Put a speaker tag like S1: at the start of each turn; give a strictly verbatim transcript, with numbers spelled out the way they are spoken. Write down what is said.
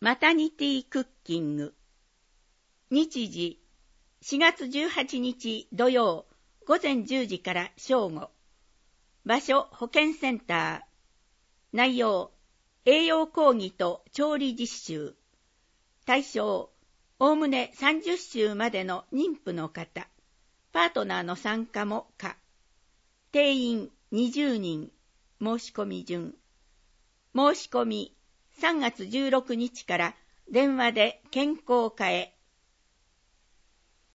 S1: マタニティクッキング。日時しがつじゅうはちにち土曜午前じゅうじから正午。場所保健センター。内容栄養講義と調理実習。対象おおむねさんじゅっ週までの妊婦の方。パートナーの参加も可。定員にじゅうにん。申し込み順。申し込みさんがつじゅうろくにちから電話で健康課へ